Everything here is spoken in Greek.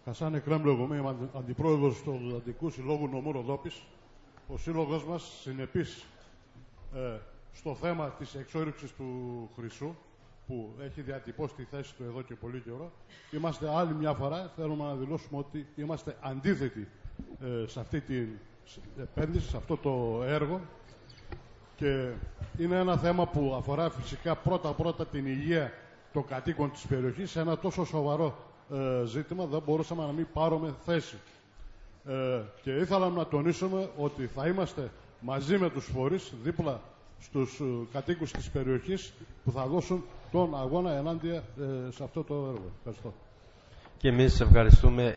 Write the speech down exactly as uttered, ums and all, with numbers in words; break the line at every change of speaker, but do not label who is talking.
Χασάν Εκρέμλου, εγώ είμαι αντιπρόεδρος του Atlantiku Συλλόγου Νομού Ροδόπης. Ο σύλλογος μας συνεπής ε, στο θέμα της εξόρυξης του χρυσού, που έχει διατυπώσει τη θέση του εδώ και πολύ καιρό. Είμαστε άλλη μια φορά, θέλουμε να δηλώσουμε ότι είμαστε αντίθετοι ε, σε αυτή την επένδυση, σε αυτό το έργο, και είναι ένα θέμα που αφορά φυσικά πρώτα-πρώτα την υγεία των κατοίκων της περιοχής. Σε ένα τόσο σοβαρό ε, ζήτημα δεν μπορούσαμε να μην πάρουμε θέση. Ε, και ήθελα να τονίσουμε ότι θα είμαστε μαζί με τους φορείς δίπλα στους ε, κατοίκους της περιοχής που θα δώσουν τον αγώνα ενάντια ε, σε αυτό το έργο. Ευχαριστώ.
Και εμείς ευχαριστούμε.